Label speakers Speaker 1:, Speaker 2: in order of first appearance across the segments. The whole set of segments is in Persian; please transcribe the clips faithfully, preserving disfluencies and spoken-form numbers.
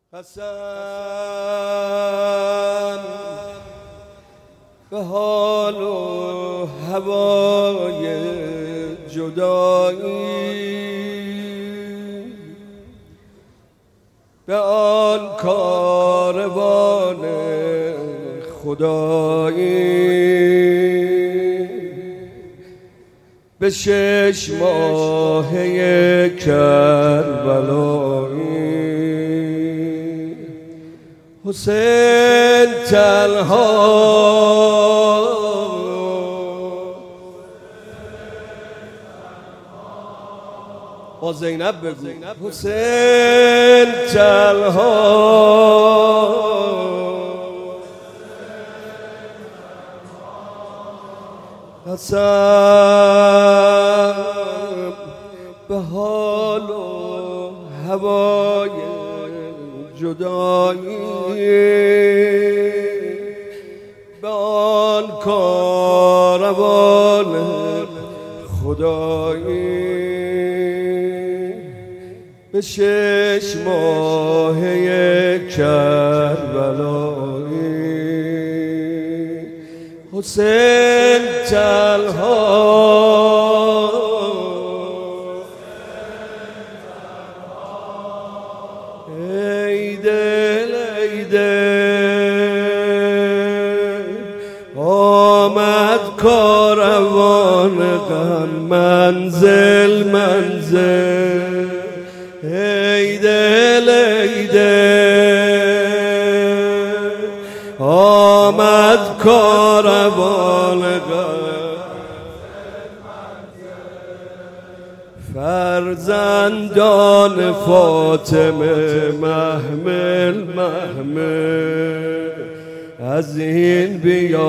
Speaker 1: قسم به حال و هوای جدایی، به آن کاروان خدایی، به شش ماهه کربلایی. حسین تنها با زینب بگو حسین تنها قسم به حال و هوای جدایی، به آن کاروان خدایی، به شش ماهه کربلایی. حسین تنها ای دل ای دل، آمد کاروان غم منزل منزل. ای دل ای دل، آمد کاروان غم. فرزندان فاطمه محمل محمل، از این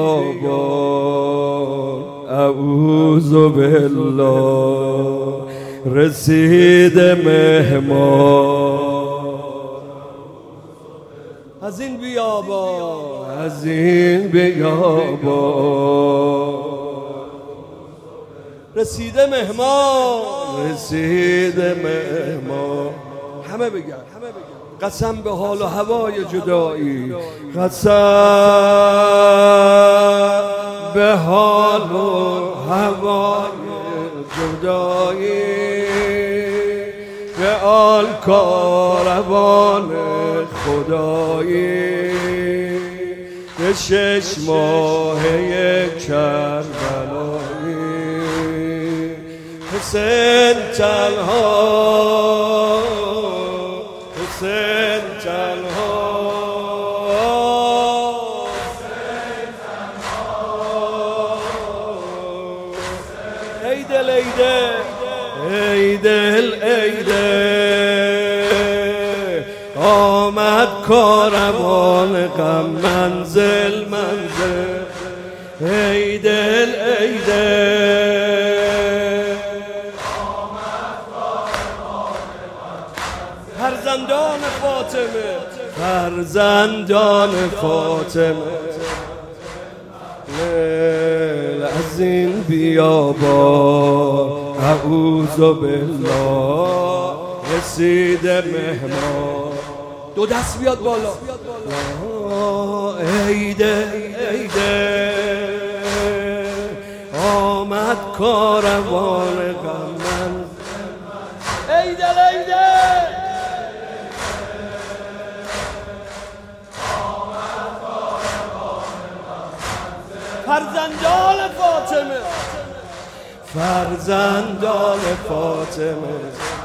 Speaker 1: بیابان اعوذ بالله رسید مهمان. از این بیابان از این بیابان رسیده مهمان، رسیده مهمان. همه بگن قسم به حال و هوای جدایی، قسم به حال و هوای جدایی، به آن کاروان خدایی، به شش ماهه کربلایی. حسین تنها حسین تنها ای دل ای دل ای دل ای دل، آمد کاروان غم منزل منزل. ای دل ای دل، فرزندان فاطمه فرزندان فاطمه، از این بیابان اعوذ بالله رسیده مهمان. دو دست بیاد بالا. ای دل ای دل، آمد کاروان غم من. ای دل ای دل، فرزندان فاطمه فرزندان فاطمه،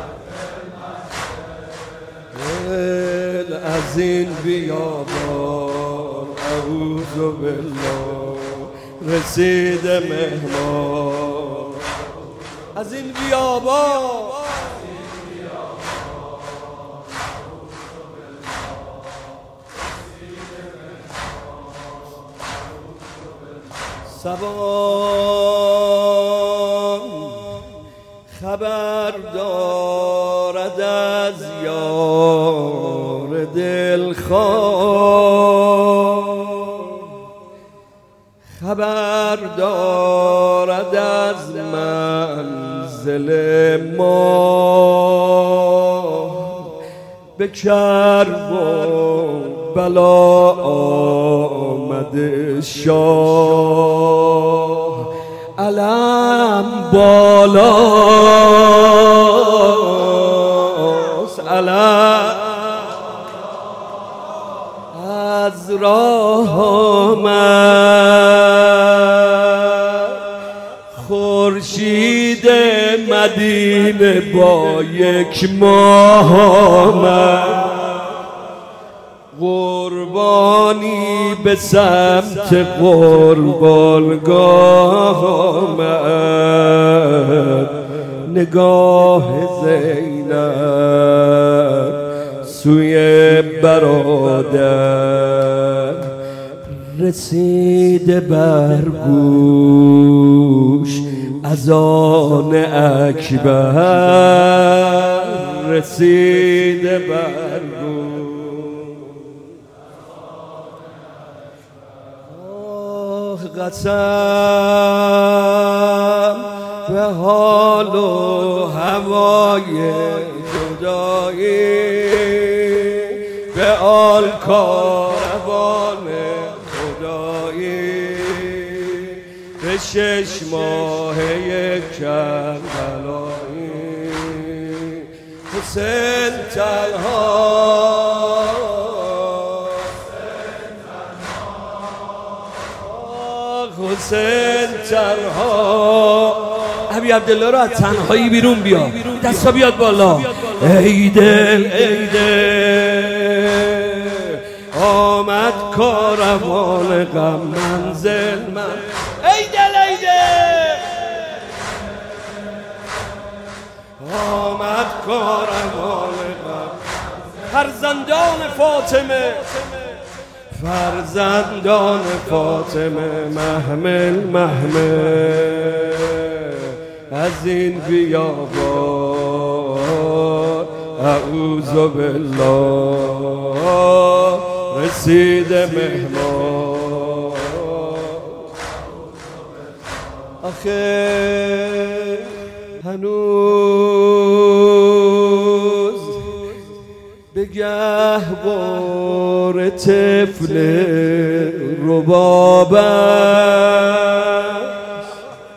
Speaker 1: از این بیابان اعوذ بالله رسیده مهمان. از این بیابان سبان خبر دارد از یار دلخواه، خبر دارد از منزل ما، به کرب و بلا آمده شاه، علم بالاست، علم از راه آمد، خورشید مدینه با یک ماه آمد، قربانی به سمت قربانگاه آمد، نگاه زینب سوی برادر، رسیده بر گوش اذان اکبر، رسیده بر گوش قسم به حال و هوای جدایی، به آل کاروان خدایی، به شش ماهه کربلایی، حسین تنها حسین تنها. ابی عبدالله رو از تنهایی بیرون بیا، دستا بیاد بالا. ای دل ای دل آمد کاروان غم منزل من، ای دل ای دل آمد کاروان غم، فرزندان فاطمه فرزندان فاطمه، محمل محمل از این بیابان، اعوذ بالله رسیده مهمان. آخه هنوز به گهوار طفل رباب است،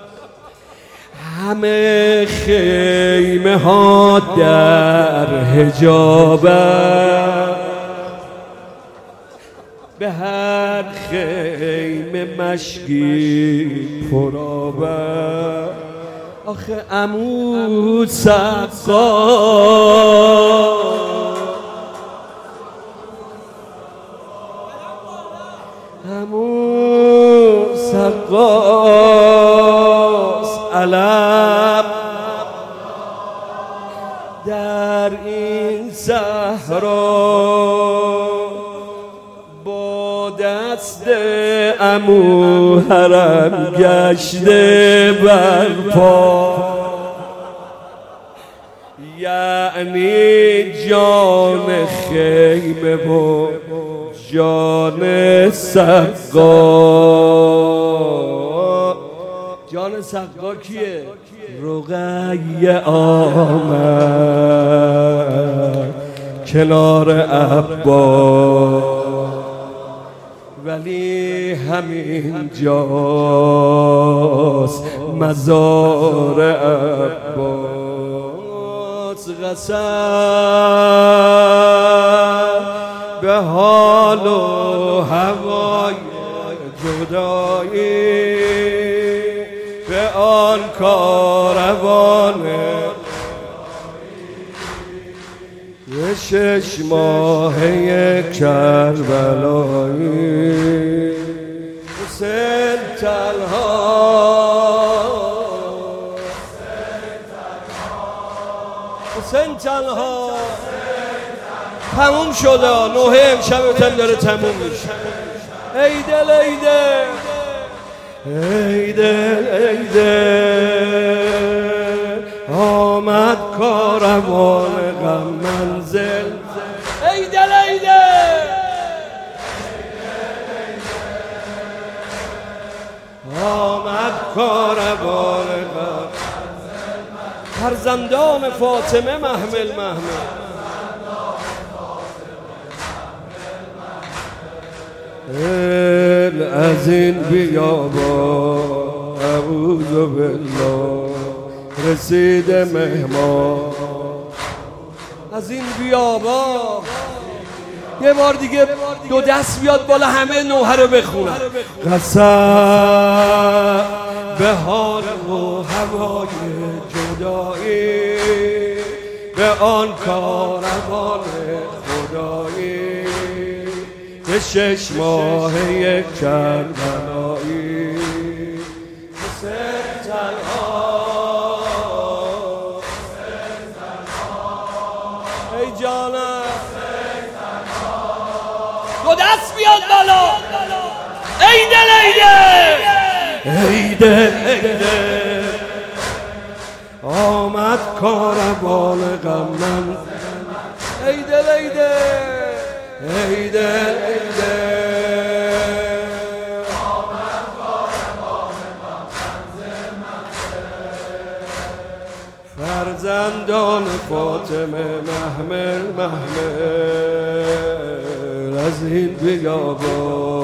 Speaker 1: همه خیمه ها در حجاب است، به هر خیمه مشکی پرآب است. آخه عمو سقا همون سقاس، علم در این صحرا، با دست عمو حرم گشته برپا، یعنی جان خیمه و جان سقا. جان سقا کیه؟ رقیه آمد کنار عباس، ولی همین جاست مزار عباس. قسم به حال و هوای جدایی، به آن کاروان به شش ماهه کربلایی، حسین تنها حسین تنها تموم شده. نوحه امشبتم داره تموم میشه. ای دل ای دل ای دل ای دل آمد کاروان غم منزل، ای دل ای دل آمد کاروان غم، فرزندان فاطمه محمل محمل ال از این بیابان اعوذ بالله رسیده مهمان از این بیابان. یه بار دیگه دو دست بیاد بالا همه نوحه رو بخونن. قسم به حال و هوای جدایی به آن کاروان خدایی به شش ماه یک کربلایی سه تنها ای جانم دو دست بیاد بالا. ای دل ای دل ای دل ای دل آمد کاروان غم من. ای دل ای دل ای دل ای دل آمد کاروان غم فرزندان فاطمه محمل محمل از این بیابان